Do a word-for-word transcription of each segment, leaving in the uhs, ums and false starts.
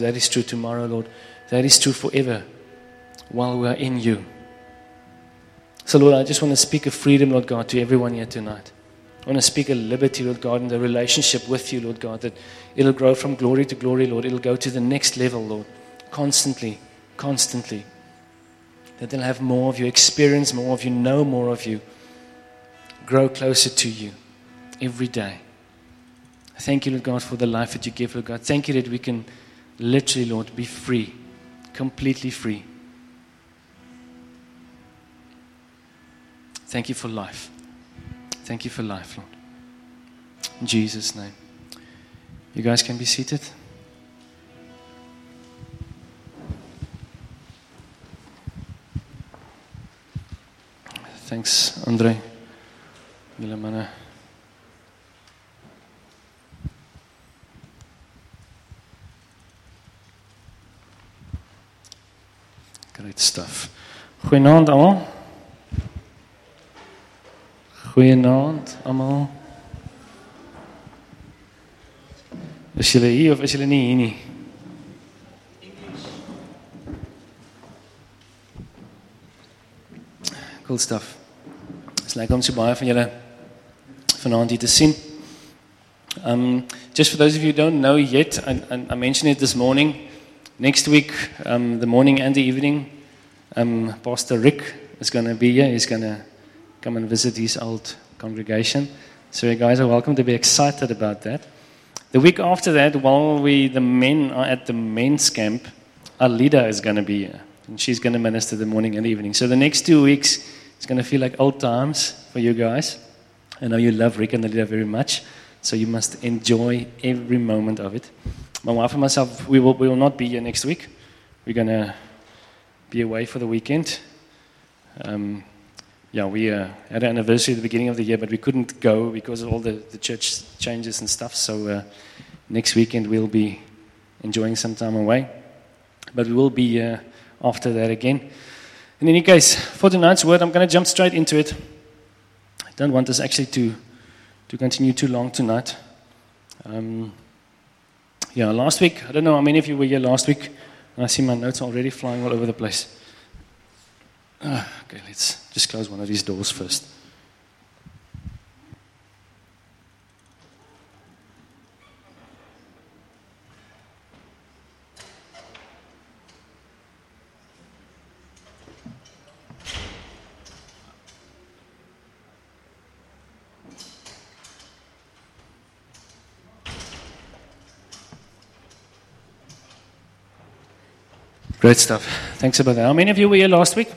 That is true tomorrow, Lord. That is true forever while we are in you. So, Lord, I just want to speak of freedom, Lord God, to everyone here tonight. I want to speak of liberty, Lord God, in the relationship with you, Lord God, that it'll grow from glory to glory, Lord. It'll go to the next level, Lord, constantly, constantly. That they'll have more of you, experience more of you, know more of you, grow closer to you every day. Thank you, Lord God, for the life that you give, Lord God. Thank you that we can literally, Lord, be free, completely free. Thank you for life. Thank you for life, Lord. In Jesus' name. You guys can be seated. Thanks, Andre. Julle manne. Great stuff. Goeienaand almal. Goeienaand almal. Is julle hier of is julle nie hier nie? Cool stuff. It's like om so baie van julle vanaand hier te sien. Um, just for those of you who don't know yet, I, I, I mentioned it this morning. Next week, um, the morning and the evening, um, Pastor Rick is going to be here. He's going to come and visit his old congregation. So you guys are welcome to be excited about that. The week after that, while we, the men are at the men's camp, our leader is going to be here. And she's going to minister the morning and the evening. So the next two weeks, it's going to feel like old times for you guys. I know you love Rick and the leader very much. So you must enjoy every moment of it. My wife and myself, we will, we will not be here next week. We're going to be away for the weekend. Um, yeah, we uh, had an anniversary at the beginning of the year, but we couldn't go because of all the, the church changes and stuff. So uh, next weekend we'll be enjoying some time away. But we will be uh, after that again. In any case, for tonight's word, I'm going to jump straight into it. I don't want us actually to, to continue too long tonight. Um, Yeah, last week, I don't know how many of you were here last week. I see my notes already flying all over the place. Uh, okay, let's just close one of these doors first. Great stuff. Thanks about that. How many of you were here last week?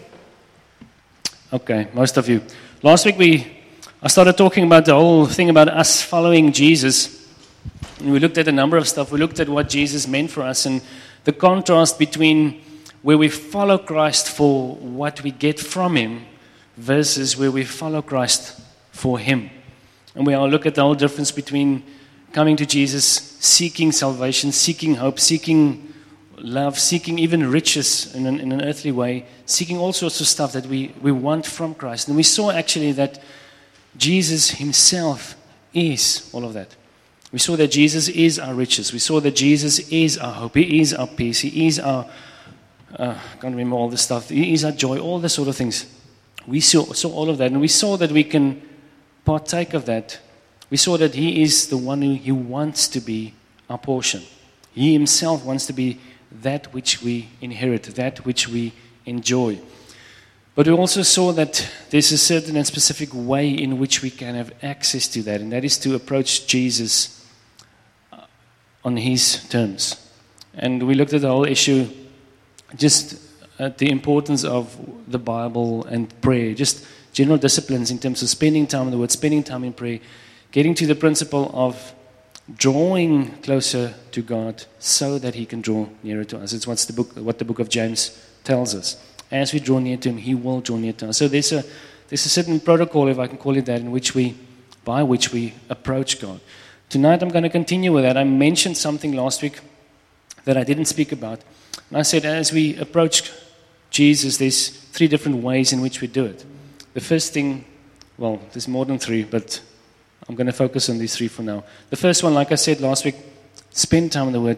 Okay, most of you. Last week we, I started talking about the whole thing about us following Jesus. And we looked at a number of stuff. We looked at what Jesus meant for us and the contrast between where we follow Christ for what we get from Him versus where we follow Christ for Him. And we all look at the whole difference between coming to Jesus, seeking salvation, seeking hope, seeking love, seeking even riches in an, in an earthly way, seeking all sorts of stuff that we, we want from Christ. And we saw actually that Jesus Himself is all of that. We saw that Jesus is our riches. We saw that Jesus is our hope. He is our peace. He is our, uh, I can't remember all this stuff. He is our joy, all the sort of things. We saw, saw all of that. And we saw that we can partake of that. We saw that He is the one who He wants to be our portion. He Himself wants to be that which we inherit, that which we enjoy. But we also saw that there's a certain and specific way in which we can have access to that, and that is to approach Jesus on His terms. And we looked at the whole issue, just at the importance of the Bible and prayer, just general disciplines in terms of spending time in the Word, spending time in prayer, getting to the principle of drawing closer to God so that He can draw nearer to us. It's what's the book, what the book of James tells us. As we draw near to Him, He will draw near to us. So there's a there's a certain protocol, if I can call it that, in which we, by which we approach God. Tonight I'm going to continue with that. I mentioned something last week that I didn't speak about. And I said as we approach Jesus, there's three different ways in which we do it. The first thing, well, there's more than three, but I'm going to focus on these three for now. The first one, like I said last week, spend time in the Word, to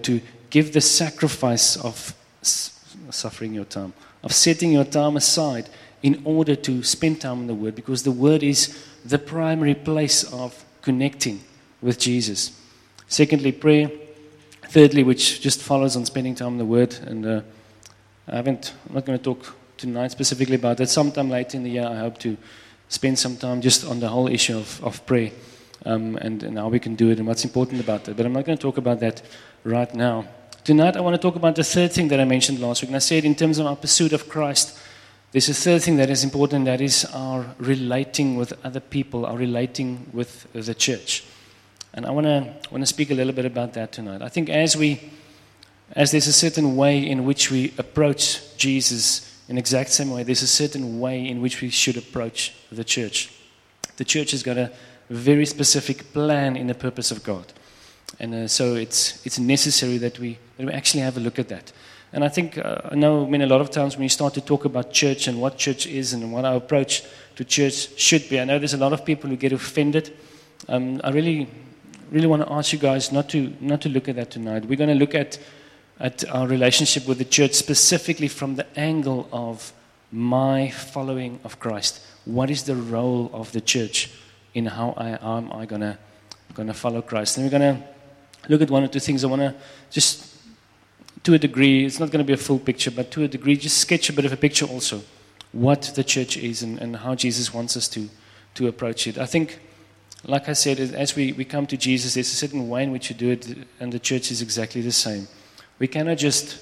give the sacrifice of suffering your time, of setting your time aside in order to spend time in the Word, because the Word is the primary place of connecting with Jesus. Secondly, prayer. Thirdly, which just follows on spending time in the Word, and uh, I haven't, I'm not going to talk tonight specifically about that. Sometime later in the year, I hope to spend some time just on the whole issue of, of prayer um, and, and how we can do it and what's important about it. But I'm not going to talk about that right now. Tonight, I want to talk about the third thing that I mentioned last week. And I said in terms of our pursuit of Christ, there's a third thing that is important, that is our relating with other people, our relating with the church. And I want to want to speak a little bit about that tonight. I think as we, as there's a certain way in which we approach Jesus in exact same way, there's a certain way in which we should approach the church. The church has got a very specific plan in the purpose of God. And uh, so it's it's necessary that we, that we actually have a look at that. And I think, uh, I know, I mean, a lot of times when you start to talk about church and what church is and what our approach to church should be, I know there's a lot of people who get offended. Um, I really, really want to ask you guys not to not to look at that tonight. We're going to look at at our relationship with the church specifically from the angle of my following of Christ. What is the role of the church in how I am I going to going to follow Christ? And we're going to look at one or two things. I want to just, to a degree, it's not going to be a full picture, but to a degree, just sketch a bit of a picture also, what the church is and, and how Jesus wants us to, to approach it. I think, like I said, as we, we come to Jesus, there's a certain way in which you do it, and the church is exactly the same. We cannot just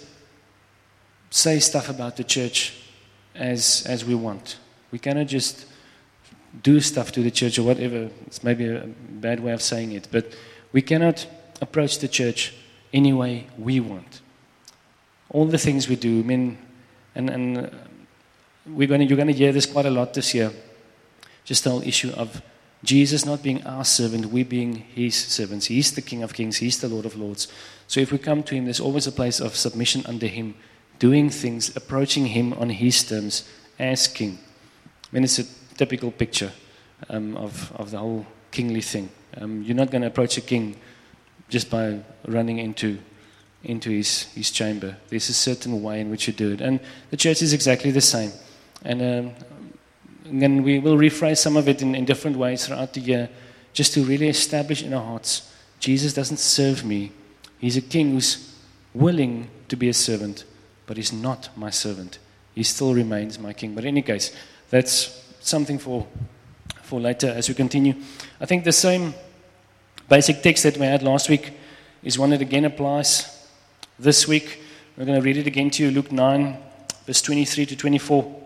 say stuff about the church as as we want. We cannot just do stuff to the church or whatever. It's maybe a bad way of saying it, but we cannot approach the church any way we want. All the things we do, I mean, and, and we're going to, you're going to hear this quite a lot this year, just the whole issue of Jesus not being our servant, we being his servants. He's the King of Kings, he's the Lord of Lords. So if we come to him, there's always a place of submission under him, doing things, approaching him on his terms as king. I mean, it's a typical picture um, of, of the whole kingly thing. Um, you're not going to approach a king just by running into into his, his chamber. There's a certain way in which you do it. And the church is exactly the same. And um, then we will rephrase some of it in, in different ways throughout the year, just to really establish in our hearts, Jesus doesn't serve me. He's a king who's willing to be a servant, but he's not my servant. He still remains my king. But in any case, that's something for, for later as we continue. I think the same basic text that we had last week is one that again applies this week. We're going to read it again to you, Luke nine, verse twenty-three to twenty-four.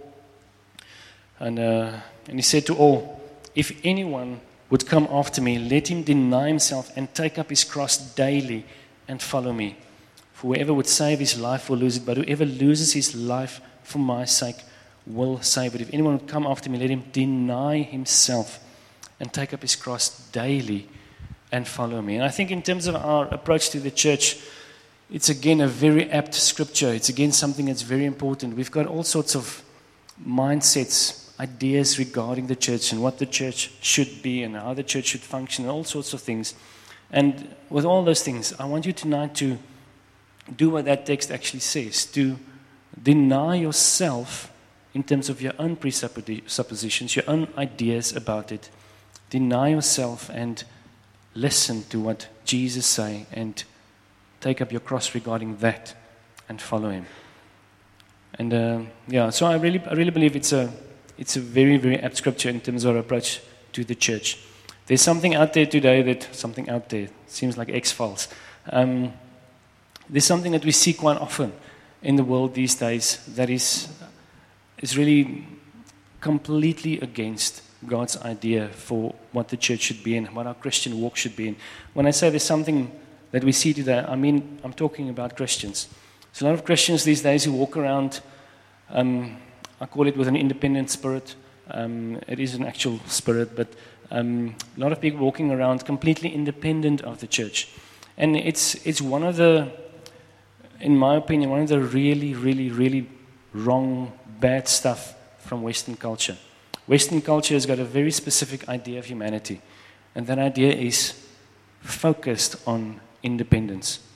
And, uh, and he said to all, if anyone would come after me, let him deny himself and take up his cross daily and follow me. For whoever would save his life will lose it, but whoever loses his life for my sake will save it. If anyone would come after me, let him deny himself and take up his cross daily and follow me. And I think in terms of our approach to the church, it's again a very apt scripture. It's again something that's very important. We've got all sorts of mindsets, ideas regarding the church and what the church should be and how the church should function and all sorts of things. And with all those things, I want you tonight to do what that text actually says, to deny yourself in terms of your own presuppositions, your own ideas about it. Deny yourself and listen to what Jesus say and take up your cross regarding that and follow him. And uh, yeah, so I really, I really believe it's a, it's a very, very apt scripture in terms of our approach to the church. There's something out there today that, something out there, seems like X-Files. Um, there's something that we see quite often in the world these days that is, is really completely against God's idea for what the church should be and what our Christian walk should be in. When I say there's something that we see today, I mean, I'm talking about Christians. There's a lot of Christians these days who walk around, um, I call it with an independent spirit. Um, it is an actual spirit, but um, a lot of people walking around completely independent of the church. And it's it's one of the, in my opinion, one of the really, really, really wrong, bad stuff from Western culture. Western culture has got a very specific idea of humanity, and that idea is focused on independence.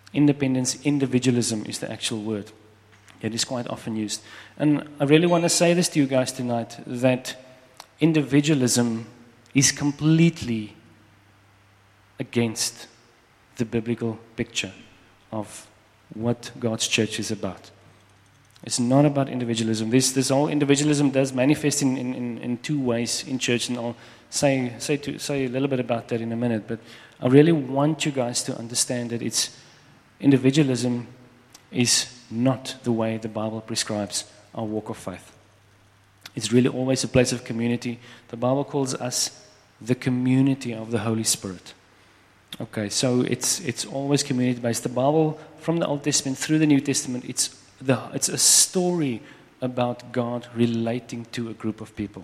Independence, individualism is the actual word. It is quite often used. And I really want to say this to you guys tonight, that individualism is completely against the biblical picture of what God's church is about. It's not about individualism. This this whole individualism does manifest in, in, in two ways in church, and I'll say say to, say a little bit about that in a minute. But I really want you guys to understand that it's individualism is not the way the Bible prescribes our walk of faith. It's really always a place of community. The Bible calls us the community of the Holy Spirit. Okay, so it's it's always community-based. The Bible, from the Old Testament through the New Testament, it's the it's a story about God relating to a group of people.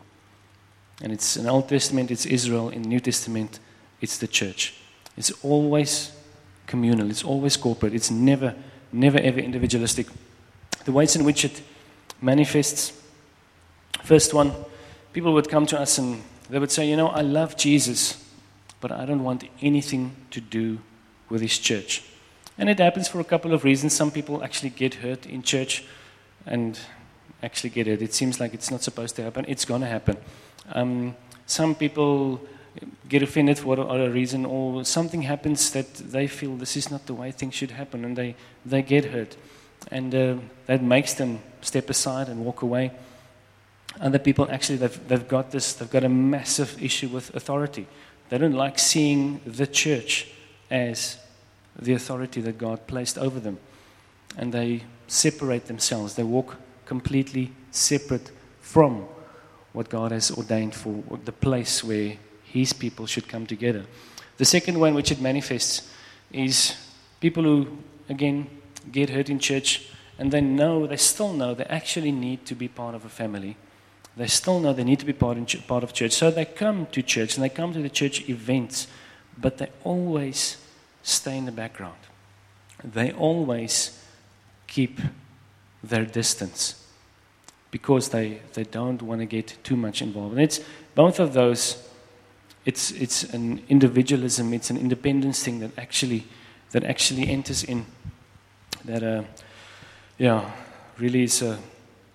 And it's in the Old Testament, it's Israel. In the New Testament, it's the church. It's always communal. It's always corporate. It's never, never, ever individualistic. The ways in which it manifests. First one, people would come to us and they would say, you know, I love Jesus, but I don't want anything to do with his church. And it happens for a couple of reasons. Some people actually get hurt in church and actually get hurt. It seems like it's not supposed to happen. It's going to happen. Um, some people get offended for whatever reason, or something happens that they feel this is not the way things should happen, and they, they get hurt. And uh, that makes them step aside and walk away. Other people, actually, they've, they've got this, they've got a massive issue with authority. They don't like seeing the church as the authority that God placed over them. And they separate themselves. They walk completely separate from what God has ordained for the place where his people should come together. The second way in which it manifests is people who, again, get hurt in church, and they know, they still know they actually need to be part of a family. They still know they need to be part, in ch- part of church. So they come to church, and they come to the church events, but they always stay in the background. They always keep their distance because they, they don't want to get too much involved. And it's both of those. It's it's an individualism. It's an independence thing that actually that actually enters in. That uh, yeah, really is a.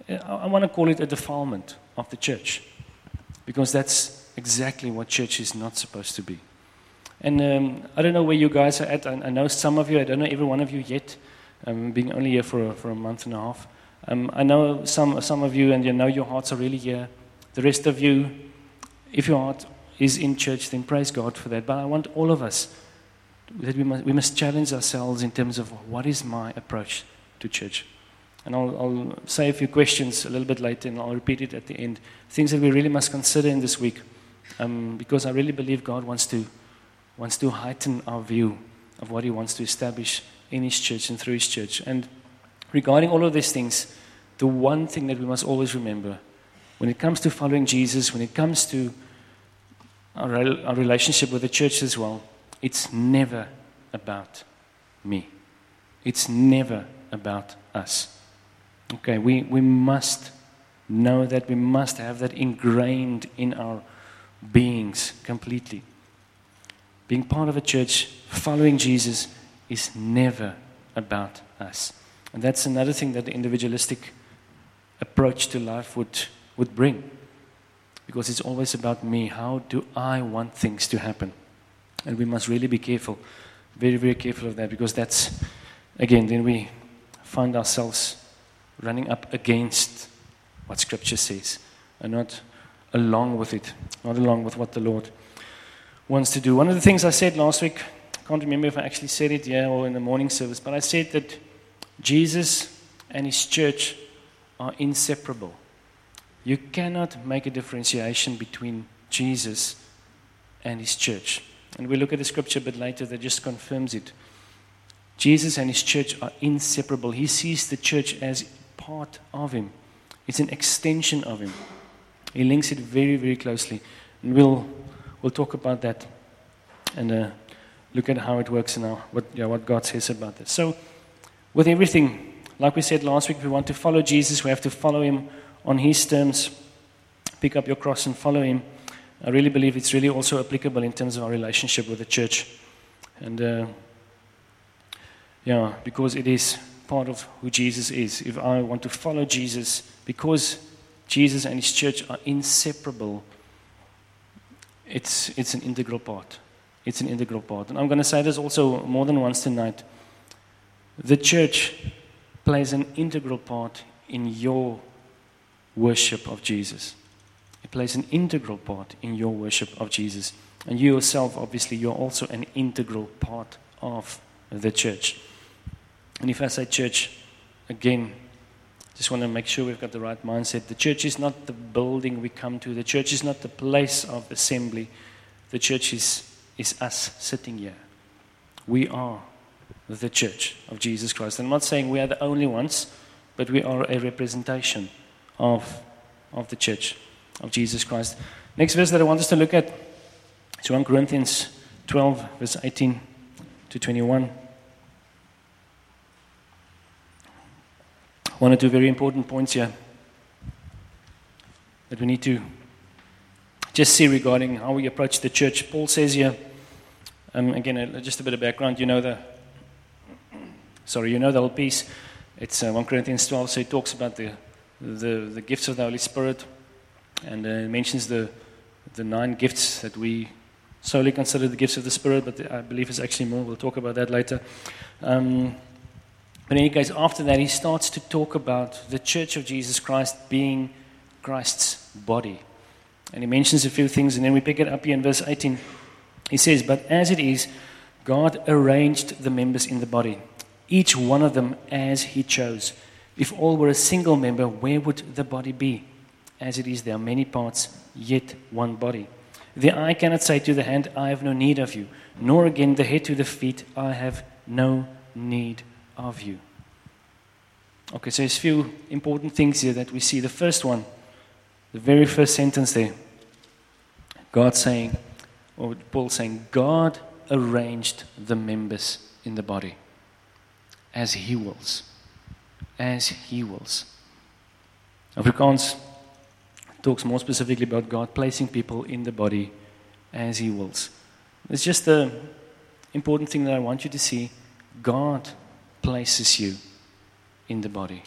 I want to call it a defilement of the church, because that's exactly what church is not supposed to be. And um, I don't know where you guys are at. I, I know some of you. I don't know every one of you yet. Um, being only here for a, for a month and a half. Um, I know some some of you, and you know your hearts are really here. The rest of you, if your heart is in church, then praise God for that. But I want all of us that we must we must challenge ourselves in terms of what is my approach to church. And I'll, I'll say a few questions a little bit later, and I'll repeat it at the end. Things that we really must consider in this week, um, because I really believe God wants to wants to heighten our view of what He wants to establish in His church and through His church. And regarding all of these things, the one thing that we must always remember, when it comes to following Jesus, when it comes to our, our relationship with the church as well, it's never about me. It's never about us. Okay, we, we must know that, we must have that ingrained in our beings completely. Being part of a church, following Jesus, is never about us. And that's another thing that the individualistic approach to life would, would bring. Because it's always about me. How do I want things to happen? And we must really be careful, very, very careful of that, because that's, again, then we find ourselves running up against what Scripture says and not along with it, not along with what the Lord wants to do. One of the things I said last week, I can't remember if I actually said it here or in the morning service, but I said that Jesus and His church are inseparable. You cannot make a differentiation between Jesus and His church. And we look at the Scripture a bit later that just confirms it. Jesus and His church are inseparable. He sees the church as part of Him. It's an extension of Him. He links it very, very closely. And we'll we'll talk about that and uh, look at how it works now, what, yeah, what God says about this. So, with everything, like we said last week, if we want to follow Jesus, we have to follow Him on His terms. Pick up your cross and follow Him. I really believe it's really also applicable in terms of our relationship with the church. And uh, Yeah, because it is part of who Jesus is. If I want to follow Jesus, because Jesus and his church are inseparable, it's it's an integral part. It's an integral part. And I'm going to say this also more than once tonight. The church plays an integral part in your worship of Jesus. It plays an integral part in your worship of Jesus. And you yourself, obviously, you're also an integral part of the church. And if I say church, again, just want to make sure we've got the right mindset. The church is not the building we come to. The church is not the place of assembly. The church is, is us sitting here. We are the church of Jesus Christ. I'm not saying we are the only ones, but we are a representation of, of the church of Jesus Christ. Next verse that I want us to look at is First Corinthians twelve, verse eighteen to twenty-one. One or two very important points here that we need to just see regarding how we approach the church. Paul says here, um, again, uh, just a bit of background. You know the, sorry, you know the whole piece. It's uh, First Corinthians twelve, so it talks about the the, the gifts of the Holy Spirit, and uh, it mentions the the nine gifts that we solely consider the gifts of the Spirit, but I believe it's actually more. We'll talk about that later. Um, But in any case, after that, he starts to talk about the church of Jesus Christ being Christ's body. And he mentions a few things, and then we pick it up here in verse eighteen. He says, "But as it is, God arranged the members in the body, each one of them as he chose. If all were a single member, where would the body be? As it is, there are many parts, yet one body. The eye cannot say to the hand, I have no need of you, nor again the head to the feet, I have no need of you." Okay, so there's a few important things here that we see. The first one, the very first sentence there, God saying, or Paul saying, God arranged the members in the body as he wills. As he wills. Afrikaans talks more specifically about God placing people in the body as he wills. It's just the important thing that I want you to see. God places you in the body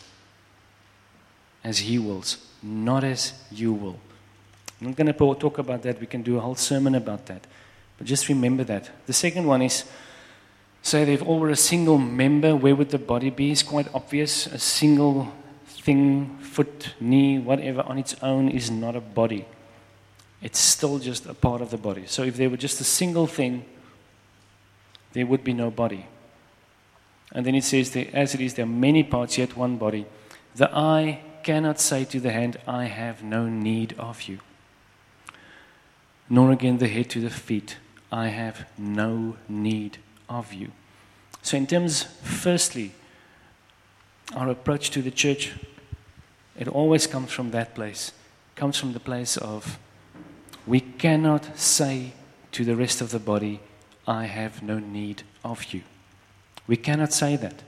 as he wills, not as you will. I'm not going to talk about that. We can do a whole sermon about that. But just remember that. The second one is, say that if all were a single member, where would the body be? It's quite obvious. A single thing, foot, knee, whatever, on its own is not a body. It's still just a part of the body. So if there were just a single thing, there would be no body. And then it says, there, as it is, there are many parts, yet one body. The eye cannot say to the hand, I have no need of you. Nor again the head to the feet, I have no need of you. So in terms, firstly, our approach to the church, it always comes from that place. It comes from the place of, we cannot say to the rest of the body, I have no need of you. We cannot say that.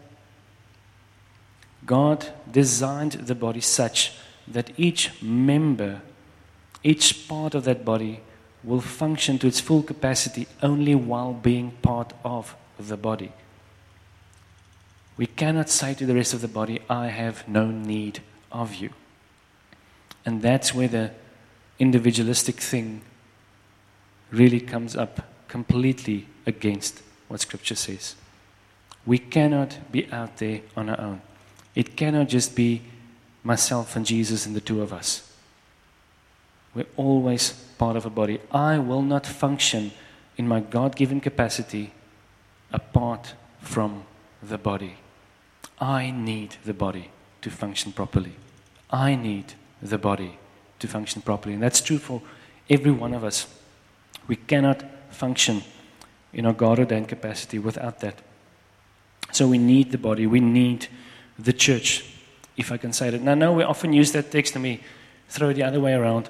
God designed the body such that each member, each part of that body will function to its full capacity only while being part of the body. We cannot say to the rest of the body, I have no need of you. And that's where the individualistic thing really comes up completely against what Scripture says. We cannot be out there on our own. It cannot just be myself and Jesus and the two of us. We're always part of a body. I will not function in my God-given capacity apart from the body. I need the body to function properly. I need the body to function properly. And that's true for every one of us. We cannot function in our God-ordained capacity without that. So we need the body. We need the church, if I can say that. Now, I know we often use that text and we throw it the other way around.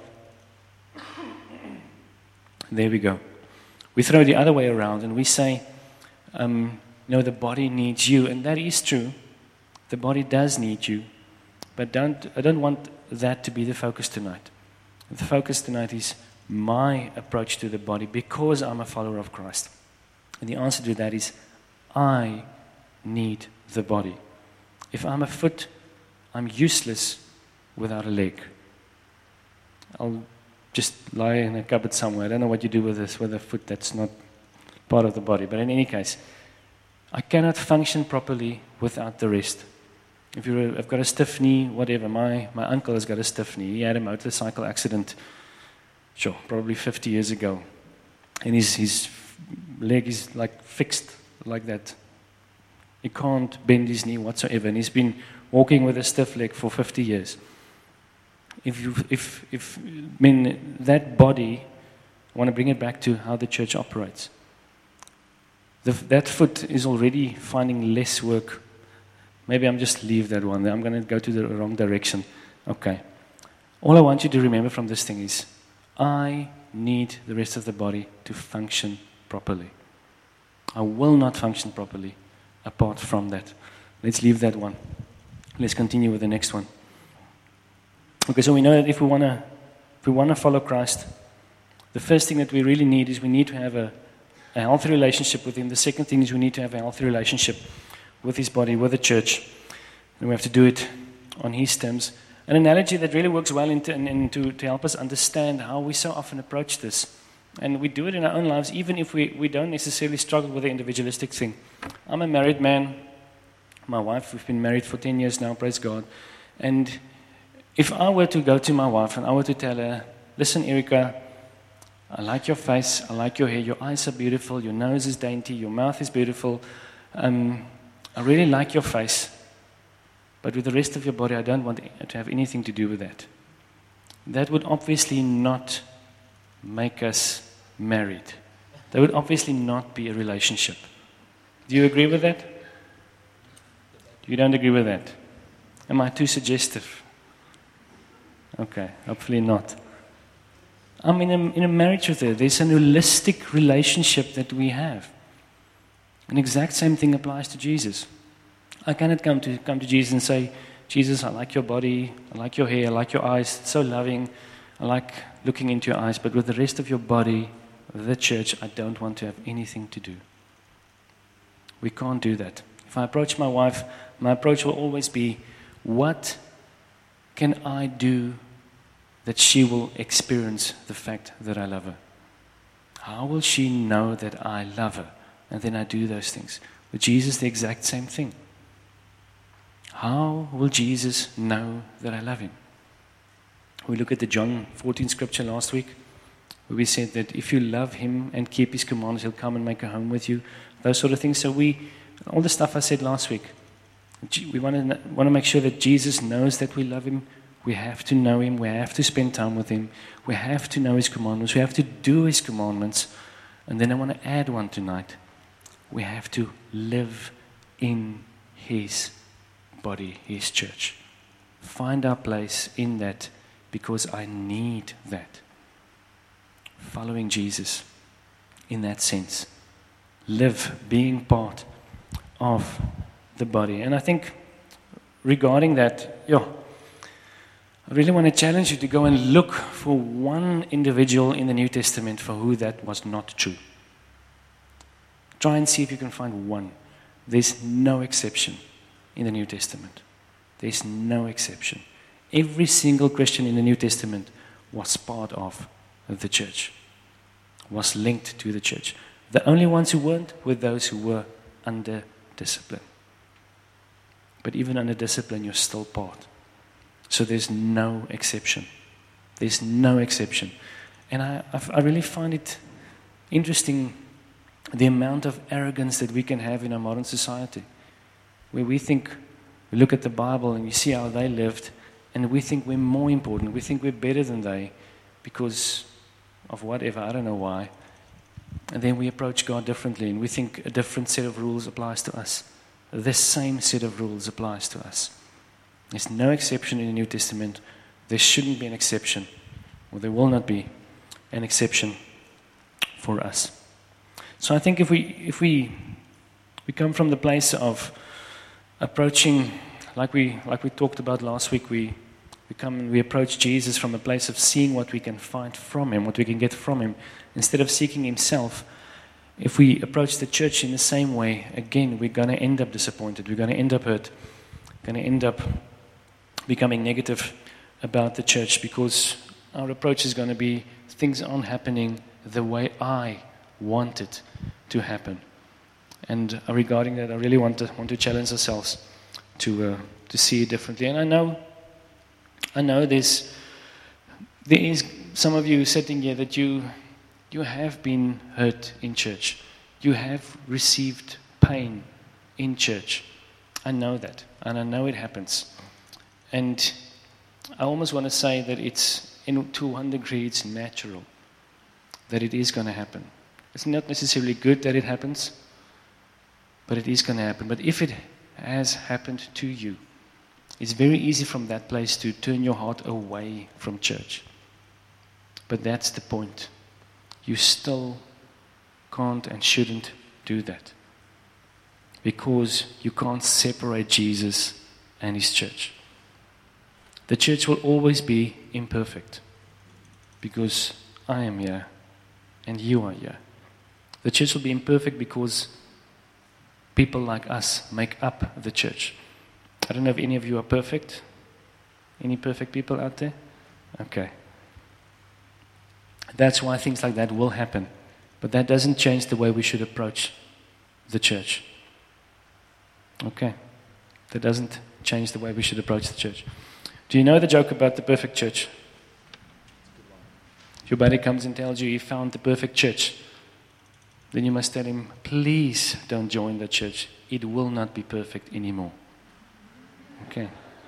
There we go. We throw it the other way around and we say, um, no, the body needs you. And that is true. The body does need you. But don't, I don't want that to be the focus tonight. The focus tonight is my approach to the body because I'm a follower of Christ. And the answer to that is, I need the body. If I'm a foot, I'm useless without a leg. I'll just lie in a cupboard somewhere. I don't know what you do with this, with a foot that's not part of the body. But in any case, I cannot function properly without the rest. If you're, I've got a stiff knee, whatever. My my uncle has got a stiff knee. He had a motorcycle accident, sure, probably fifty years ago, and his his leg is like fixed like that. He can't bend his knee whatsoever, and he's been walking with a stiff leg for fifty years. If you, if if I mean that body, I want to bring it back to how the church operates. The, that foot is already finding less work. Maybe I'm just leave that one there. I'm going to go to the wrong direction. Okay. All I want you to remember from this thing is, I need the rest of the body to function properly. I will not function properly apart from that. Let's leave that one. Let's continue with the next one. Okay, so we know that if we want to, if we want to follow Christ, the first thing that we really need is we need to have a A healthy relationship with Him. The second thing is we need to have a healthy relationship with His body, with the church. And we have to do it on His terms. An analogy that really works well into, in, in to, to help us understand how we so often approach this. And we do it in our own lives, even if we, we don't necessarily struggle with the individualistic thing. I'm a married man. My wife, we've been married for ten years now, praise God. And if I were to go to my wife and I were to tell her, listen, Erica, I like your face, I like your hair, your eyes are beautiful, your nose is dainty, your mouth is beautiful. Um, I really like your face, but with the rest of your body, I don't want to have anything to do with that. That would obviously not make us married. That would obviously not be a relationship. Do you agree with that? You don't agree with that? Am I too suggestive? Okay, hopefully not. I'm in a, in a marriage with her. There's an holistic relationship that we have. An exact same thing applies to Jesus. I cannot come to come to Jesus and say, Jesus, I like your body, I like your hair, I like your eyes, it's so loving, I like looking into your eyes, but with the rest of your body, the church, I don't want to have anything to do. We can't do that. If I approach my wife, my approach will always be, what can I do that she will experience the fact that I love her? How will she know that I love her? And then I do those things. With Jesus, the exact same thing. How will Jesus know that I love him? We looked at the John fourteen scripture last week, where we said that if you love him and keep his commands, he'll come and make a home with you. Those sort of things. So we, all the stuff I said last week, we want to want to make sure that Jesus knows that we love him. We have to know him. We have to spend time with him. We have to know his commandments. We have to do his commandments. And then I want to add one tonight. We have to live in his body, his church. Find our place in that, because I need that. Following Jesus in that sense. Live being part of the body. And I think regarding that, yeah, I really want to challenge you to go and look for one individual in the New Testament for who that was not true. Try and see if you can find one. There's no exception in the New Testament. There's no exception. Every single Christian in the New Testament was part of the church, was linked to the church. The only ones who weren't were those who were under discipline. But even under discipline, you're still part. So there's no exception. There's no exception. And I, I really find it interesting, the amount of arrogance that we can have in our modern society, where we think, we look at the Bible and we see how they lived, and we think we're more important. We think we're better than they because of whatever, I don't know why. And then we approach God differently, and we think a different set of rules applies to us. The same set of rules applies to us. There's no exception in the New Testament. There shouldn't be an exception, or there will not be an exception for us. So I think if we if we we come from the place of approaching, like we like we talked about last week, we we come and we approach Jesus from a place of seeing what we can find from him, what we can get from him, instead of seeking himself. if we approach the church in the same way, again, we're going to end up disappointed. We're going to end up hurt. We're going to end up becoming negative about the church because our approach is going to be things aren't happening the way I want it to happen. And regarding that, I really want to want to challenge ourselves to uh, to see it differently. And I know, I know there's there is some of you sitting here that you you have been hurt in church. You have received pain in church. I know that, and I know it happens. And I almost want to say that it's, in, to one degree, it's natural that it is going to happen. It's not necessarily good that it happens, but it is going to happen. But if it has happened to you, it's very easy from that place to turn your heart away from church. But that's the point. You still can't and shouldn't do that, because you can't separate Jesus and his church. The church will always be imperfect, because I am here and you are here. The church will be imperfect because people like us make up the church. I don't know if any of you are perfect. Any perfect people out there? Okay. That's why things like that will happen. But that doesn't change the way we should approach the church. Okay. That doesn't change the way we should approach the church. Do you know the joke about the perfect church? If your buddy comes and tells you he found the perfect church, then you must tell him, please don't join the church. It will not be perfect anymore. Okay.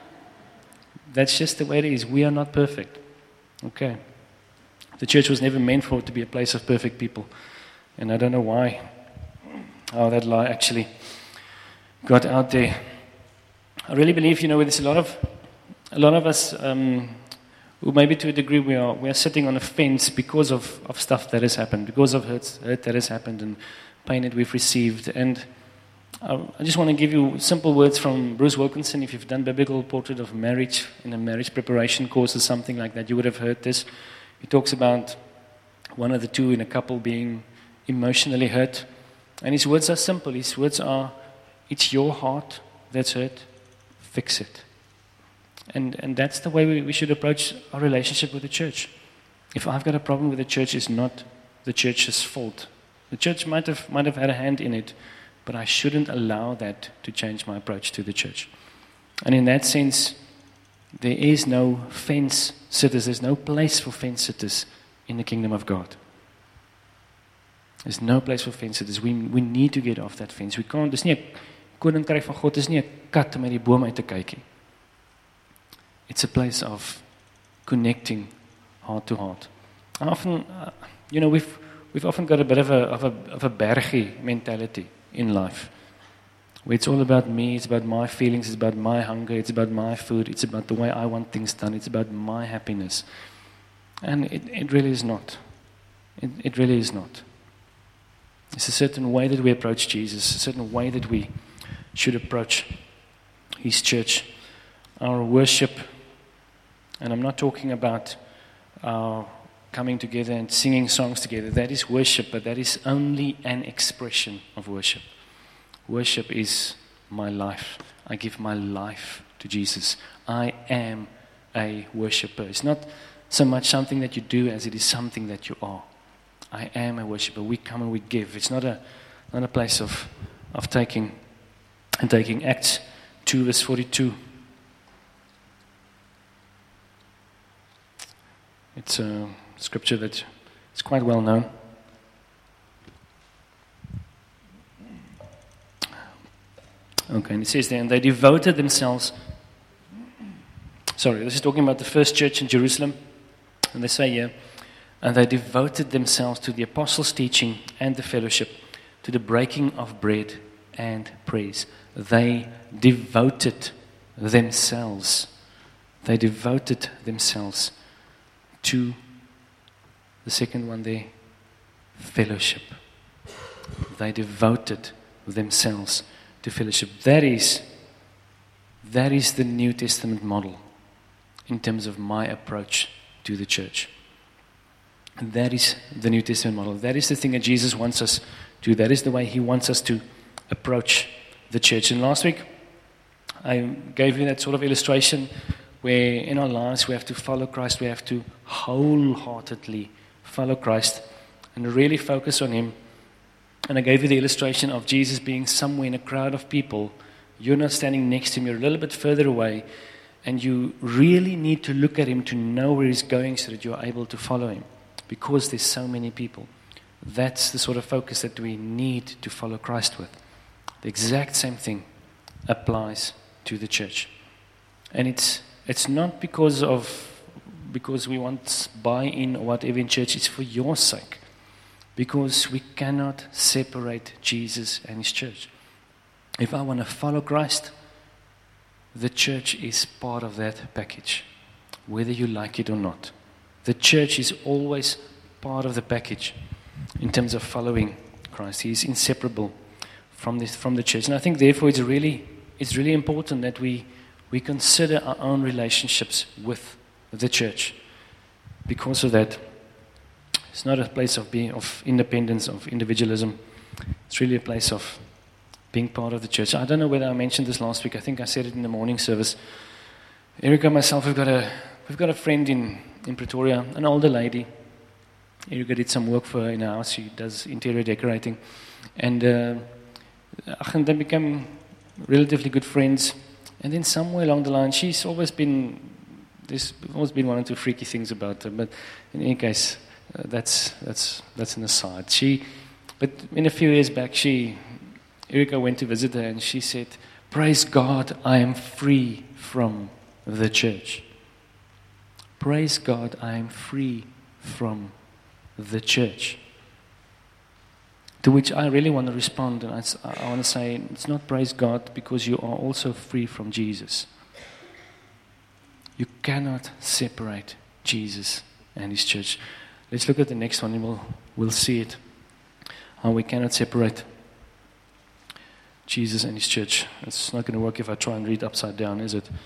That's just the way it is. We are not perfect. Okay. The church was never meant for it to be a place of perfect people. And I don't know why, how that lie actually got out there. I really believe, you know, there's a lot of a lot of us um, who maybe to a degree we are we are sitting on a fence because of, of stuff that has happened, because of hurt, hurt that has happened and pain that we've received. And I, I just want to give you simple words from Bruce Wilkinson. If you've done biblical portrait of marriage in a marriage preparation course or something like that, you would have heard this. He talks about one of the two in a couple being emotionally hurt. And his words are simple. His words are, it's your heart that's hurt, fix it. And and that's the way we, we should approach our relationship with the church. If I've got a problem with the church, it's not the church's fault. The church might have might have had a hand in it, but I shouldn't allow that to change my approach to the church. And in that sense, there is no fence sitters. There's no place for fence sitters in the kingdom of God. There's no place for fence sitters. We we need to get off that fence. We can't. Dis nie 'n koninkryk van God. Dis nie 'n kat om uit die boom uit te kyk nie. It's a place of connecting heart to heart. And often, uh, you know, we've we've often got a bit of a of a of a bergie mentality in life, where it's all about me, it's about my feelings, it's about my hunger, it's about my food, it's about the way I want things done, it's about my happiness. And it, it really is not. It, it really is not. It's a certain way that we approach Jesus, a certain way that we should approach his church. Our worship, and I'm not talking about our coming together and singing songs together. That is worship, but that is only an expression of worship. Worship is my life. I give my life to Jesus. I am a worshiper. It's not so much something that you do as it is something that you are. I am a worshiper. We come and we give. It's not a not a place of of taking and taking. Acts two verse forty-two. It's a scripture that is quite well known. Okay, and it says there, and they devoted themselves. Sorry, this is talking about the first church in Jerusalem. And they say here, and they devoted themselves to the apostles' teaching and the fellowship, to the breaking of bread and prayers. They devoted themselves. They devoted themselves to the second one there, fellowship. They devoted themselves to fellowship. That is, that is the New Testament model in terms of my approach to the church. And that is the New Testament model. That is the thing that Jesus wants us do. That is the way he wants us to approach the church. And last week, I gave you that sort of illustration where in our lives we have to follow Christ, we have to wholeheartedly follow Christ and really focus on him. And I gave you the illustration of Jesus being somewhere in a crowd of people. You're not standing next to him, you're a little bit further away, and you really need to look at him to know where he's going so that you're able to follow him, because there's so many people. That's the sort of focus that we need to follow Christ with. The exact same thing applies to the church. And it's it's not because of because we want buy-in or whatever in church, it's for your sake. Because we cannot separate Jesus and his church. If I want to follow Christ, the church is part of that package, whether you like it or not. The church is always part of the package in terms of following Christ. He is inseparable from this from the church. And I think therefore it's really it's really important that we we consider our own relationships with the church. Because of that, it's not a place of being of independence, of individualism. It's really a place of being part of the church. I don't know whether I mentioned this last week. I think I said it in the morning service. Erica and myself, we've got a we've got a friend in, in Pretoria, an older lady. Erica did some work for her in her house. She does interior decorating. And uh, and they became relatively good friends. And then somewhere along the line, she's always been, there's always been one or two freaky things about her. But in any case, uh, that's that's that's an aside. She, but in a few years back, she, Erica went to visit her and she said, "Praise God, I am free from the church. Praise God, I am free from the church." To which I really want to respond, and I, I want to say, it's not praise God because you are also free from Jesus. You cannot separate Jesus and his church. Let's look at the next one and we'll, we'll see it. How we cannot separate Jesus and his church. It's not going to work if I try and read upside down, is it?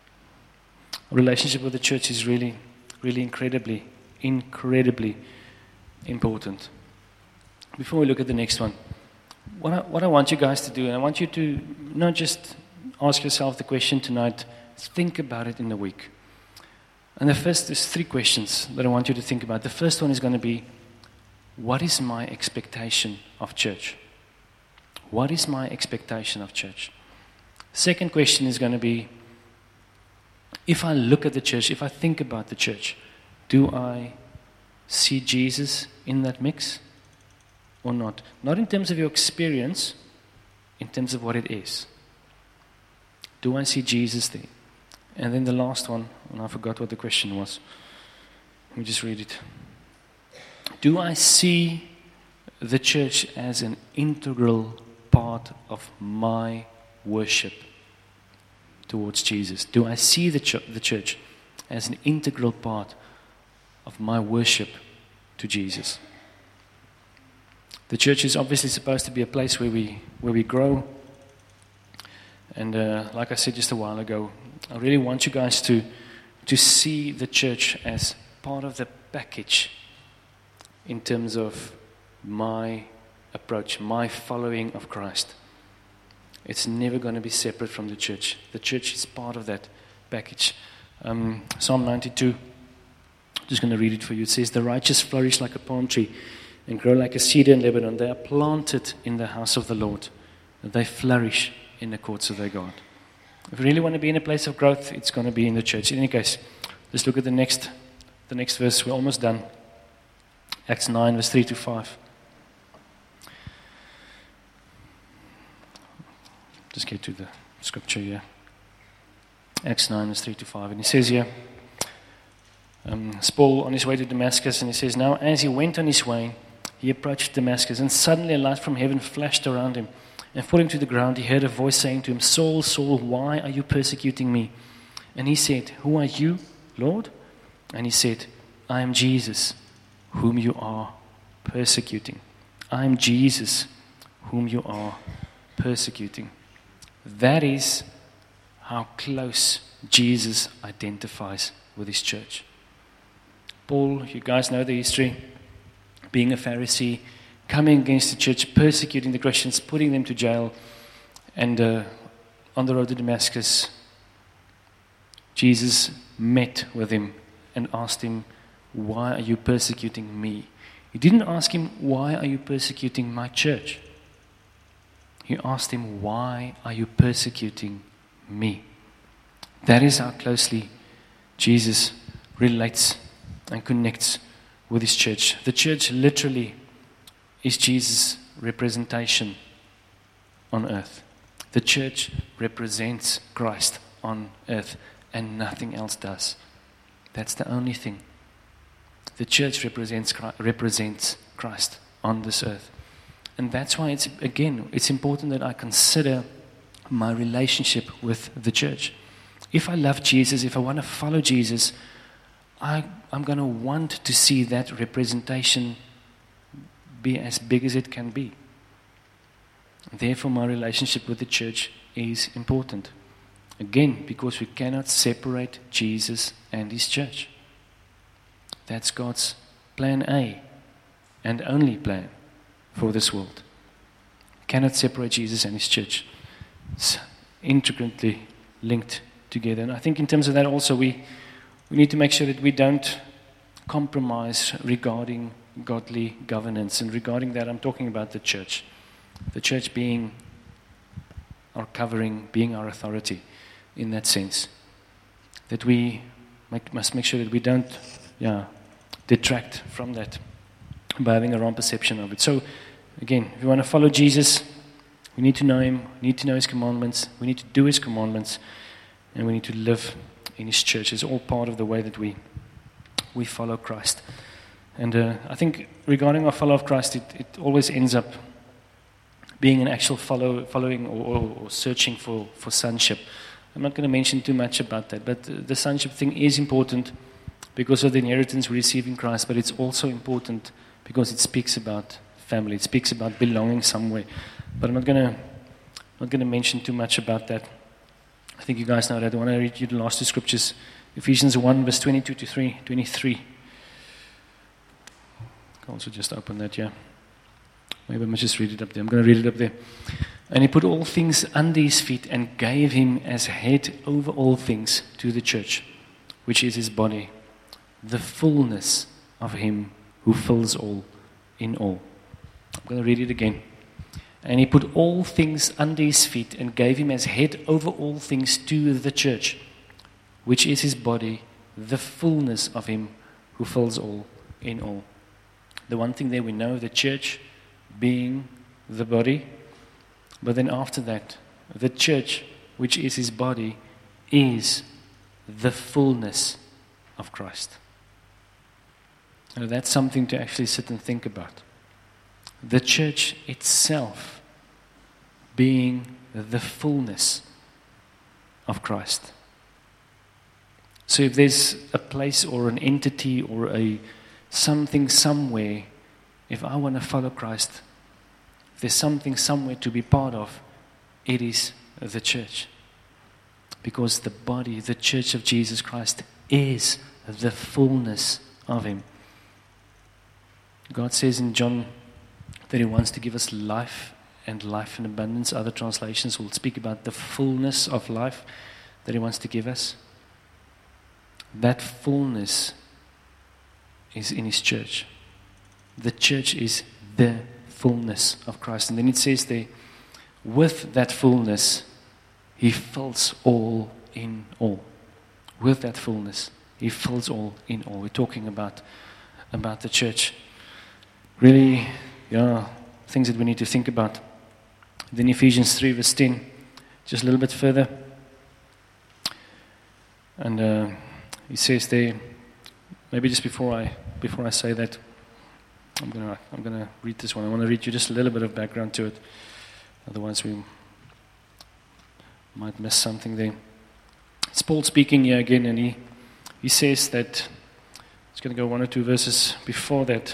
A relationship with the church is really, really incredibly, incredibly important. Before we look at the next one, what I, what I want you guys to do, and I want you to not just ask yourself the question tonight, think about it in the week. And the first, there's three questions that I want you to think about. The first one is going to be, what is my expectation of church? What is my expectation of church? Second question is going to be, if I look at the church, if I think about the church, do I see Jesus in that mix or not? Not in terms of your experience, in terms of what it is. Do I see Jesus there? And then the last one, and I forgot what the question was. Let me just read it. Do I see the church as an integral part of my worship towards Jesus? Do I see the, ch- the church as an integral part of my worship to Jesus? The church is obviously supposed to be a place where we where we grow. And uh, like I said just a while ago, I really want you guys to to see the church as part of the package in terms of my approach, my following of Christ. It's never going to be separate from the church. The church is part of that package. Um, Psalm ninety-two, I'm just going to read it for you. It says, "The righteous flourish like a palm tree and grow like a cedar in Lebanon. They are planted in the house of the Lord. They flourish in the courts of their God." If you really want to be in a place of growth, it's going to be in the church. In any case, let's look at the next, the next verse. We're almost done. Acts nine, verse three to five. Just get to the scripture here. Acts nine, verse three to five. And he says here, um, it's Paul on his way to Damascus, and he says, "Now as he went on his way, he approached Damascus, and suddenly a light from heaven flashed around him. And falling to the ground, he heard a voice saying to him, 'Saul, Saul, why are you persecuting me?' And he said, 'Who are you, Lord?' And he said, 'I am Jesus, whom you are persecuting. I am Jesus, whom you are persecuting.'" That is how close Jesus identifies with his church. Paul, you guys know the history, being a Pharisee, coming against the church, persecuting the Christians, putting them to jail. And uh, on the road to Damascus, Jesus met with him and asked him, why are you persecuting me? He didn't ask him, why are you persecuting my church? He asked him, why are you persecuting me? That is how closely Jesus relates and connects with his church. The church literally is Jesus' representation on earth. The church represents Christ on earth, and nothing else does. That's the only thing. The church represents represents Christ on this earth. And that's why it's, again, it's important that I consider my relationship with the church. If I love Jesus, if I want to follow Jesus, I, I'm going to want to see that representation be as big as it can be. Therefore, my relationship with the church is important. Again, because we cannot separate Jesus and his church. That's God's plan A and only plan for this world. Cannot separate Jesus and his church. It's intricately linked together. And I think in terms of that also, we, we need to make sure that we don't compromise regarding godly governance. And regarding that, I'm talking about the church. The church being our covering, being our authority in that sense. That we make, must make sure that we don't yeah, detract from that by having a wrong perception of it. So, again, if we want to follow Jesus, we need to know him, we need to know his commandments, we need to do his commandments, and we need to live in his church. It's all part of the way that we we follow Christ. And uh, I think regarding our follow of Christ, it, it always ends up being an actual follow, following or, or, or searching for, for sonship. I'm not going to mention too much about that, but the sonship thing is important because of the inheritance we receive in Christ, but it's also important because it speaks about family. It speaks about belonging somewhere. But I'm not going to not going to mention too much about that. I think you guys know that. I want to read you the last two scriptures. Ephesians one, verse twenty-two to twenty-three. I can also just open that, yeah. Maybe I must just read it up there. I'm going to read it up there. And he put all things under his feet and gave him as head over all things to the church, which is his body, the fullness of him who fills all in all. I'm going to read it again. And he put all things under his feet and gave him as head over all things to the church, which is his body, the fullness of him who fills all in all. The one thing there we know, the church being the body, but then after that, the church, which is his body, is the fullness of Christ. Now that's something to actually sit and think about. The church itself being the fullness of Christ. So if there's a place or an entity or a something somewhere, if I want to follow Christ, if there's something somewhere to be part of, it is the church. Because the body, the church of Jesus Christ, is the fullness of him. God says in John that he wants to give us life and life in abundance. Other translations will speak about the fullness of life that he wants to give us. That fullness is in his church. The church is the fullness of Christ. And then it says there, with that fullness, he fills all in all. With that fullness, he fills all in all. We're talking about, about the church. Really, yeah, things that we need to think about. Then Ephesians three, verse ten, just a little bit further. And uh, he says there, maybe just before I before I say that, I'm gonna I'm gonna read this one. I want to read you just a little bit of background to it. Otherwise, we might miss something there. It's Paul speaking here again, and he he says that it's going to go one or two verses before that.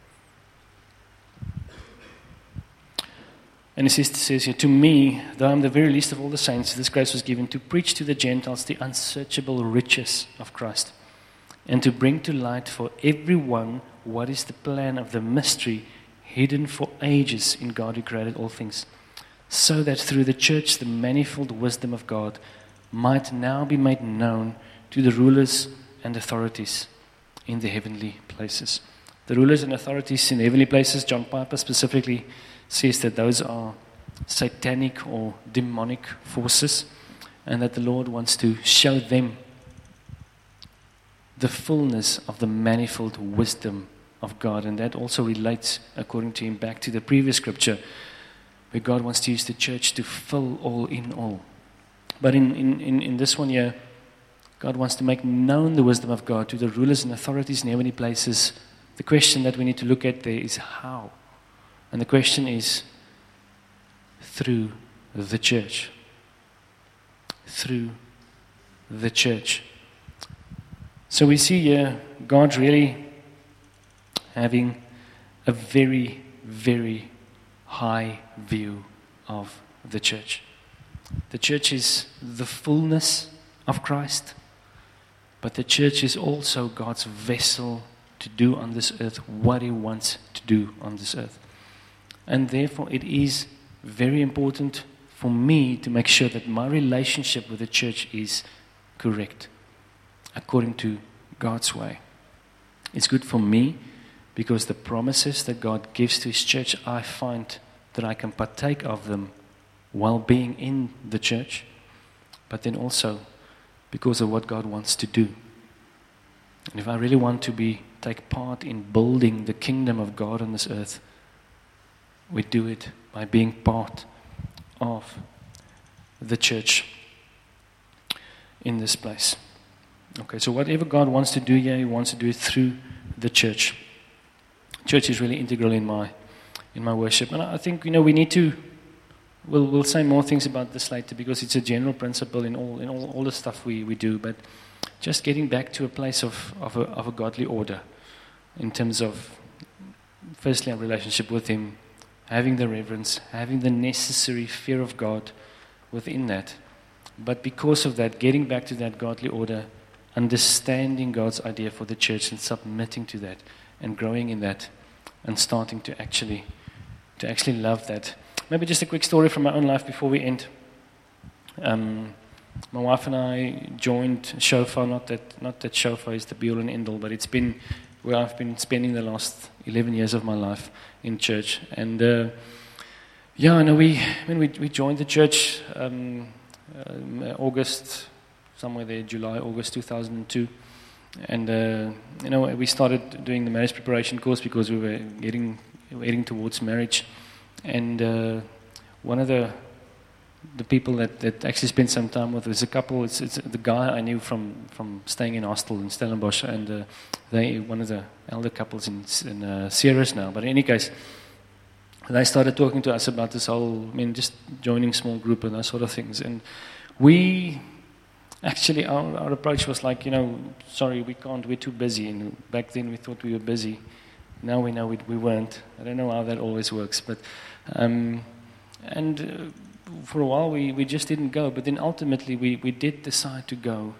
And he says, says here, to me, though I'm the very least of all the saints, this grace was given to preach to the Gentiles the unsearchable riches of Christ, and to bring to light for everyone what is the plan of the mystery hidden for ages in God who created all things, so that through the church the manifold wisdom of God might now be made known to the rulers and authorities in the heavenly places. The rulers and authorities in the heavenly places, John Piper specifically says that those are satanic or demonic forces, and that the Lord wants to show them the fullness of the manifold wisdom of God. And that also relates, according to him, back to the previous scripture, where God wants to use the church to fill all in all. But in, in, in, in this one here, God wants to make known the wisdom of God to the rulers and authorities in heavenly places. The question that we need to look at there is how? And the question is through the church. Through the church. So we see here God really having a very, very high view of the church. The church is the fullness of Christ, but the church is also God's vessel to do on this earth what He wants to do on this earth. And therefore it is very important for me to make sure that my relationship with the church is correct, according to God's way. It's good for me because the promises that God gives to His church, I find that I can partake of them while being in the church, but then also because of what God wants to do. And if I really want to be take part in building the kingdom of God on this earth, we do it by being part of the church in this place. Okay, so whatever God wants to do here, He wants to do it through the church. Church is really integral in my in my worship. And I think, you know, we need to, we'll, we'll say more things about this later because it's a general principle in all in all, all the stuff we, we do, but just getting back to a place of, of, a, of a godly order in terms of, firstly, our relationship with Him, having the reverence, having the necessary fear of God within that. But because of that, getting back to that godly order, understanding God's idea for the church and submitting to that and growing in that and starting to actually to actually love that. Maybe just a quick story from my own life before we end. Um, my wife and I joined Shofar, not that not that Shofar is the be all and end all, but it's been where I've been spending the last eleven years of my life in church. And uh, yeah, I know we when we we joined the church um, uh, August, somewhere there, July, August two thousand two. And uh, you know, we started doing the marriage preparation course because we were getting heading towards marriage. And uh, one of the the people that, that actually spent some time with was a couple. It's, it's the guy I knew from, from staying in hostel in Stellenbosch, and uh, they one of the elder couples in in uh, Ceres now. But in any case, they started talking to us about this whole, I mean, just joining small group and that sort of things. And we. Actually, our, our approach was like, you know, sorry, we can't, we're too busy. And back then we thought we were busy. Now we know we, we weren't. I don't know how that always works. But, um, and uh, for a while we, we just didn't go. But then ultimately we, we did decide to go.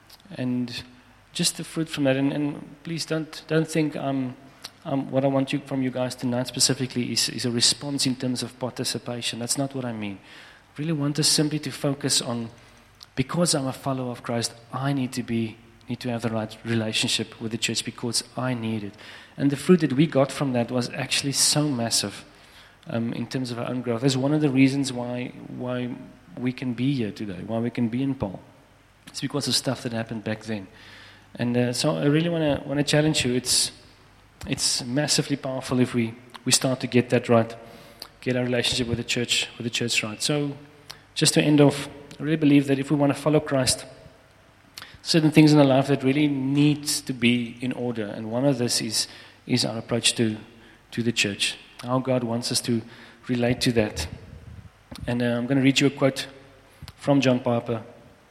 And just the fruit from that, and, and please don't don't think um, um, what I want you from you guys tonight specifically is, is a response in terms of participation. That's not what I mean. I really want us simply to focus on, because I'm a follower of Christ, I need to be need to have the right relationship with the church because I need it. And the fruit that we got from that was actually so massive um, in terms of our own growth. That's one of the reasons why why we can be here today, why we can be in Paul. It's because of stuff that happened back then. And uh, so I really want to want to challenge you. It's it's massively powerful if we, we start to get that right, get our relationship with the church with the church right. So just to end off, I really believe that if we want to follow Christ, certain things in our life that really needs to be in order, and one of this is is our approach to to the church, how God wants us to relate to that. And uh, I'm going to read you a quote from John Piper.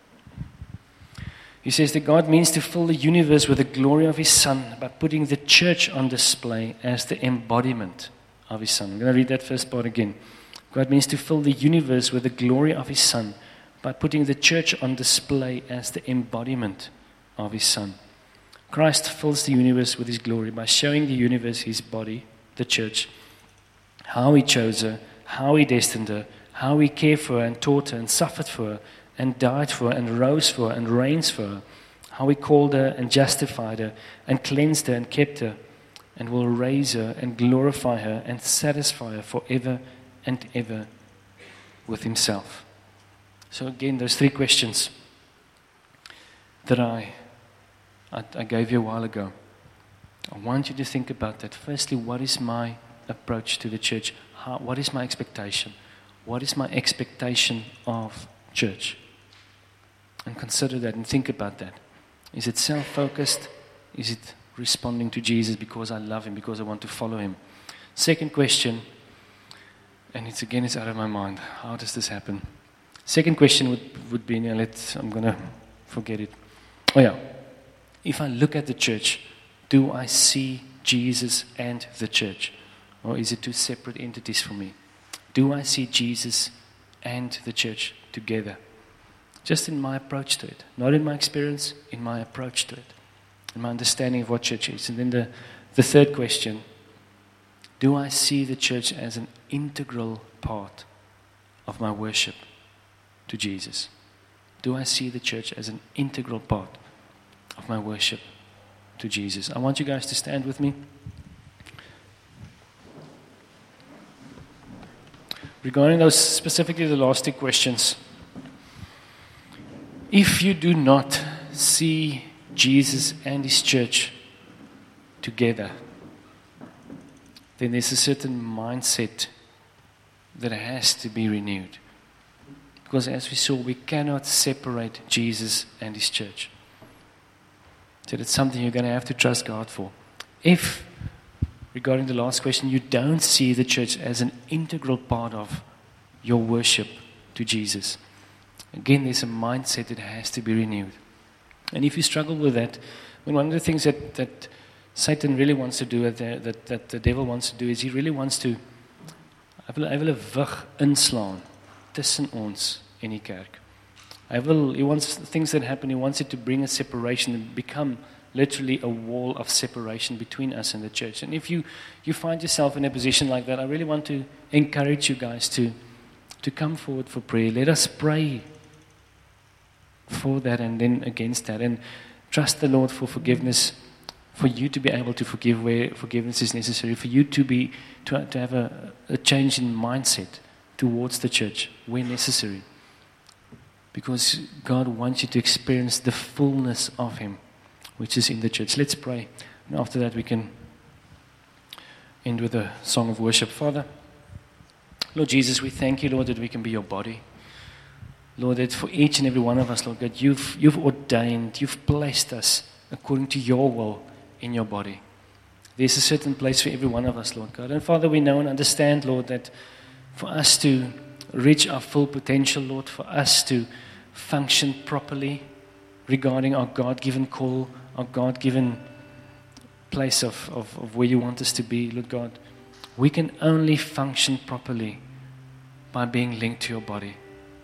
He says that God means to fill the universe with the glory of His Son by putting the church on display as the embodiment of His Son. I'm going to read that first part again. God means to fill the universe with the glory of His Son by putting the church on display as the embodiment of His Son. Christ fills the universe with His glory by showing the universe His body, the church, how He chose her, how He destined her, how He cared for her and taught her and suffered for her and died for her and rose for her and reigns for her, how He called her and justified her and cleansed her and kept her, and will raise her and glorify her and satisfy her forever and ever with Himself. So again, those three questions that I, I, I gave you a while ago. I want you to think about that. Firstly, what is my approach to the church? How, what is my expectation? What is my expectation of church? And consider that and think about that. Is it self-focused? Is it responding to Jesus because I love Him, because I want to follow Him? Second question, and it's again, it's out of my mind. How does this happen? Second question would, would be, now let's, I'm going to forget it. Oh yeah. If I look at the church, do I see Jesus and the church? Or is it two separate entities for me? Do I see Jesus and the church together? Just in my approach to it. Not in my experience, in my approach to it. In my understanding of what church is. And then the, the third question, do I see the church as an integral part of my worship to Jesus? Do I see the church as an integral part of my worship to Jesus? I want you guys to stand with me. Regarding those, specifically the last two questions, if you do not see Jesus and His church together, then there's a certain mindset that has to be renewed. Because as we saw, we cannot separate Jesus and His church. So that's something you're going to have to trust God for. If, regarding the last question, you don't see the church as an integral part of your worship to Jesus, again, there's a mindset that has to be renewed. And if you struggle with that, I mean, one of the things that, that Satan really wants to do, that, that, that the devil wants to do, is he really wants to, hy wil, hy wil 'n wig inslaan tussen ons en die kerk. Hy wil, he wants things that happen, he wants it to bring a separation and become literally a wall of separation between us and the church. And if you, you find yourself in a position like that, I really want to encourage you guys to, to come forward for prayer. Let us pray for that and then against that. And trust the Lord for forgiveness, for you to be able to forgive where forgiveness is necessary, for you to be to, to have a, a change in mindset towards the church where necessary. Because God wants you to experience the fullness of Him, which is in the church. Let's pray. And after that we can end with a song of worship. Father, Lord Jesus, we thank you, Lord, that we can be your body. Lord, that for each and every one of us, Lord God, you've, you've ordained, you've placed us according to your will in your body. There's a certain place for every one of us, Lord God. And Father, we know and understand, Lord, that for us to reach our full potential, Lord, for us to function properly regarding our God-given call, our God-given place of, of, of where you want us to be, Lord God, we can only function properly by being linked to your body.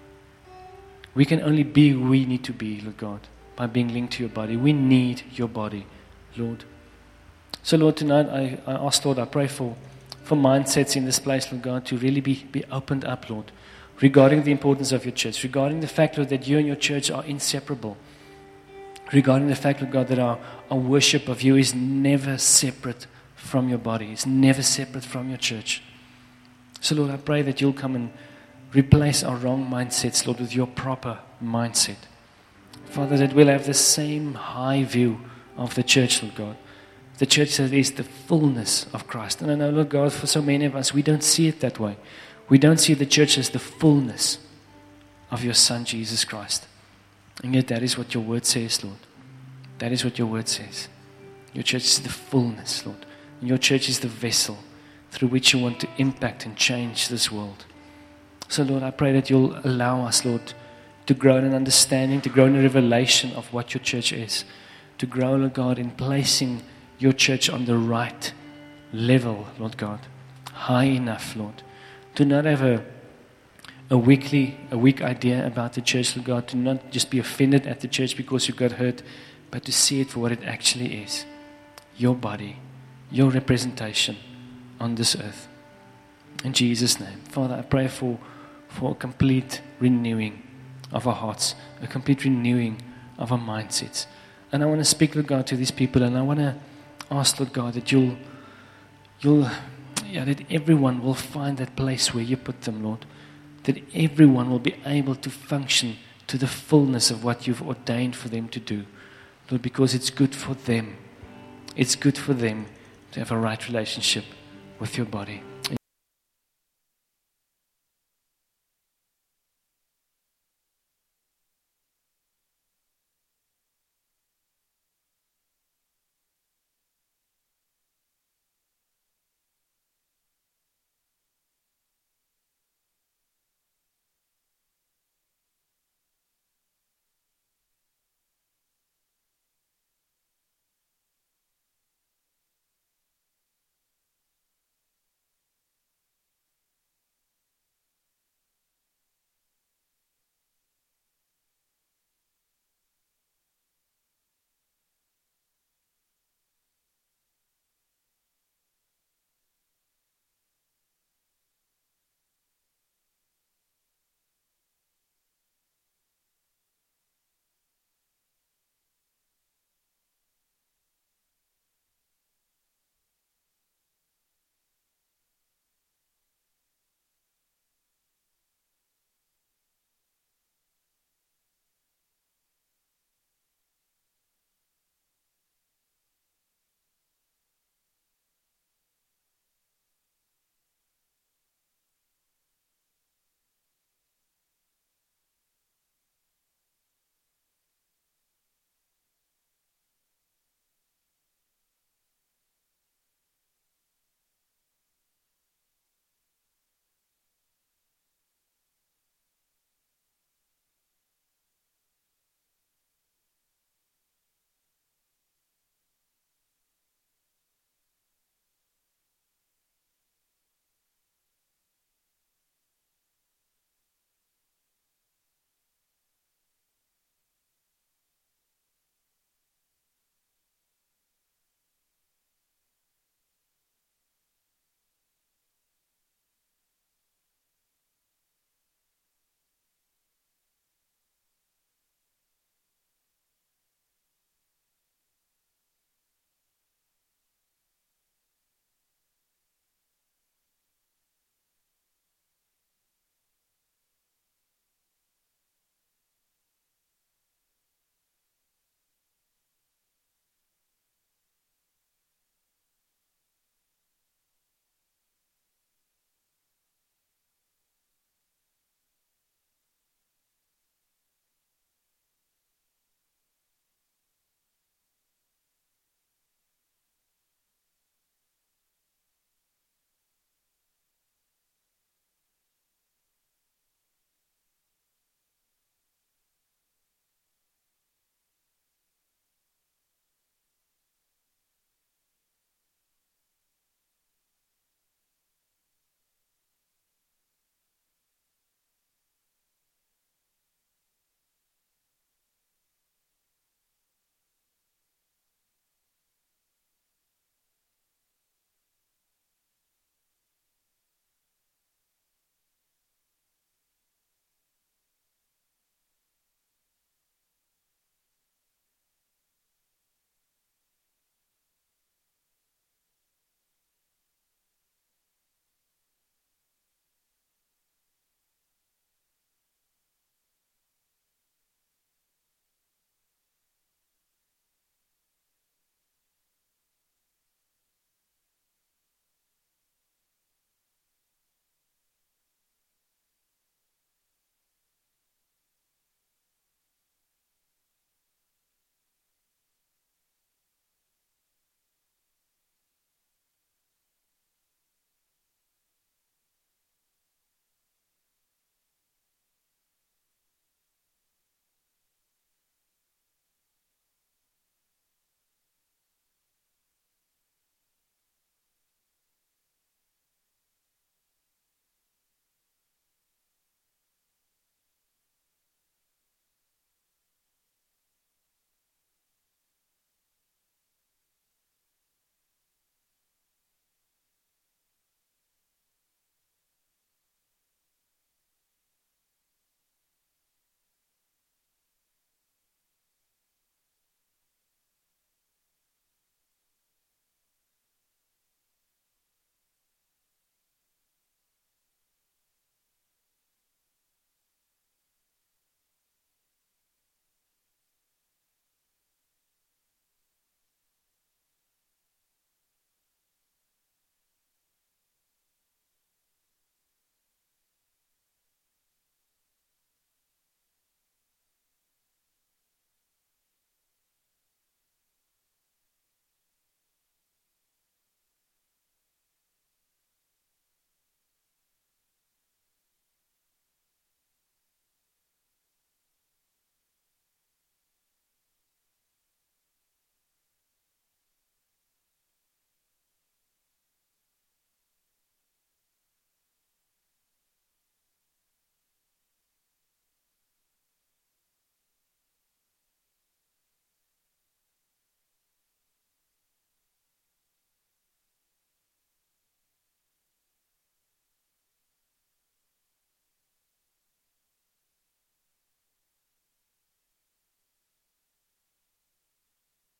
We can only be who we need to be, Lord God, by being linked to your body. We need your body, Lord. So, Lord, tonight I, I ask, Lord, I pray for, for mindsets in this place, Lord God, to really be, be opened up, Lord, regarding the importance of your church, regarding the fact, Lord, that you and your church are inseparable, regarding the fact, Lord God, that our, our worship of you is never separate from your body. It's never separate from your church. So, Lord, I pray that you'll come and replace our wrong mindsets, Lord, with your proper mindset. Father, that we'll have the same high view of the church, Lord God. The church that is the fullness of Christ. And I know, Lord God, for so many of us, we don't see it that way. We don't see the church as the fullness of your Son, Jesus Christ. And yet that is what your word says, Lord. That is what your word says. Your church is the fullness, Lord. And your church is the vessel through which you want to impact and change this world. So, Lord, I pray that you'll allow us, Lord, to grow in an understanding, to grow in a revelation of what your church is, to grow, Lord God, in placing your church on the right level, Lord God, high enough, Lord, to not have a, a weekly, a weak idea about the church, Lord God, to not just be offended at the church because you got hurt, but to see it for what it actually is, your body, your representation on this earth. In Jesus' name. Father, I pray for, for a complete renewing of our hearts, a complete renewing of our mindsets. And I want to speak, Lord God, to these people, and I want to ask, Lord God, that you'll, you'll, yeah, that everyone will find that place where you put them, Lord. That everyone will be able to function to the fullness of what you've ordained for them to do, Lord, because it's good for them. It's good for them to have a right relationship with your body.